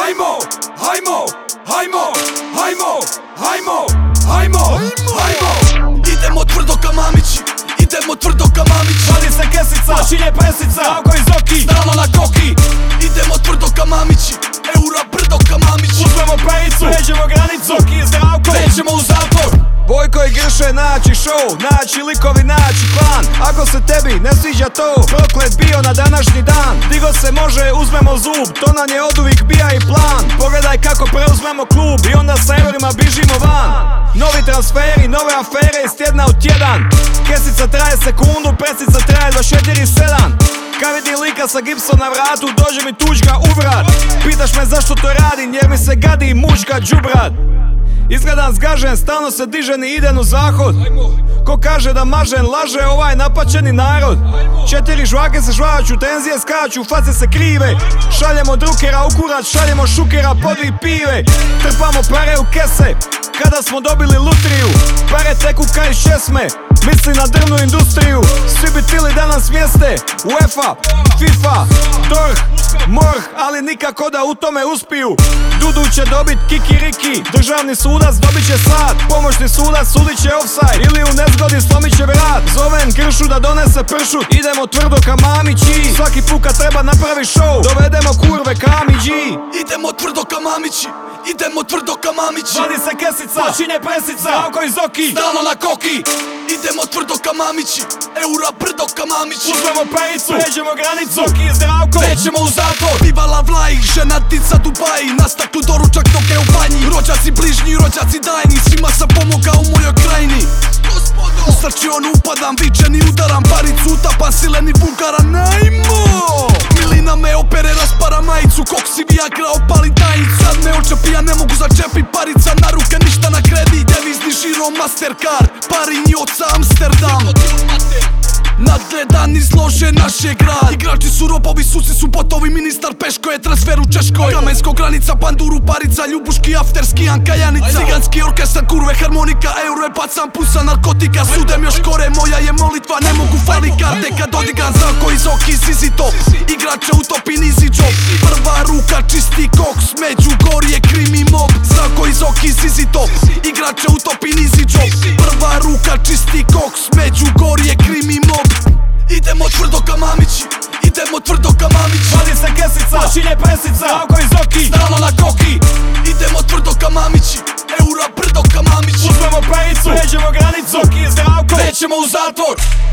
hajmo, hajmo, hajmo, hajmo, hajmo, hajmo, hajmo. Idemo tvrdo ka mamići, idemo tvrdo ka mamići. Vadi se kesica, počinje presica, Zdravko iz Oki, stalno na koki. Idemo tvrdo ka mamići, eura brdo ka mamići. Uzmemo pejicu, pređemo granicu, Oki i Zdravko, nećemo u zatvor. Vojko i Grše naći show, naći likovi, naći plan. Ako se tebi ne sviđa to, proklet bio na današnji dan. Digo se može, uzmemo zub, to nam je oduvijek bija i plan. Pogledaj kako preuzmemo klub i onda sa eurima bižimo van. Novi transferi, nove afere iz tjedna u tjedan. Kesica traje sekundu, presica traje 24/7. Kad vidim lika sa gipsom na vratu, dođe mi tuđga u vrat. Pitaš me zašto to radim, jer mi se gadi mučka džubrat. Izgledam zgažen, stalno se dižem i idem u zahod. Ko kaže da mažen, laže ovaj napačeni narod. 4 žvake se žvaću, tenzije skaču, face se krive. Šaljemo drukera u kurac, šaljemo šukera podvi pive. Trpamo pare u kese, kada smo dobili lutriju. Pare teku kaj iz česme, misli na drvnu industriju. Svi bi tili da nas smjeste, UEFA, FIFA, DORH, MORH, ali nikako da u tome uspiju. Dudu će dobit kikiriki, državni sudac dobit će sat. Pomoćni sudac sudit će offside, ili u nezgodi slomit će vrat. Zovem Gršu da donese pršut, idemo tvrdo ka mamići. Svaki put kad treba napravi show, dovedemo kurve kamiđi. Idemo tvrdo ka mamići, idemo tvrdo ka mamići. Vadi se kesica, počinje presica, Zdravko iz Oki, stalno na koki. Idemo tvrdo ka mamići, eura brdo ka mamići. Uzmemo pejicu, pređemo granicu, Oki i Zdravko, nećemo u zatvor. Bivala vlaj, ženatica Dubaji, na staklu doručak noge u banji. Rođaci bližnji, rođaci dajni, svima sam pomogao u mojoj krajini. U srčionu upadam, vičeni udaram, paricu utapam, sileni vulgaran, najmo. Milina me opere, raspara majicu, koksi viagra, opali tajnicu. Sad me očepi, ja ne mogu začepit, parica na ruke, ništa na kredit. Devizni žiro, Mastercard, Parinji oca Amsterdam. Nadgledan izlože naše grad. Igrači su robovi, suci su botovi, ministar Peško je transfer u Češkoj. Kamensko granica, panduru, parica, ljubuški, afterski, Anka Janica. Ciganski orkestar, kurve, harmonika, euro je pacam, pusa, narkotika. Sudem još gore, moja je molitva, ne mogu fali karte kad odigram. Zdravko iz Oki, Zizi top, igrače utopi, nizi job. Prva ruka, čisti koks, Međugorje, krimi mob. Zdravko iz Oki, Zizi top, igrače utopi, nizi job. Prva ruka, čisti koks, Međugorje, krimi mob. Idemo tvrdo ka mamići, idemo tvrdo ka mamići. Vadi se kesica, počinje presica, Zdravko iz Oki, stalno na koki. Idemo tvrdo ka mamići, eura brdo ka mamići. Uzmemo pejicu, pređemo granicu, Oki i Zdravko, nećemo u zatvor.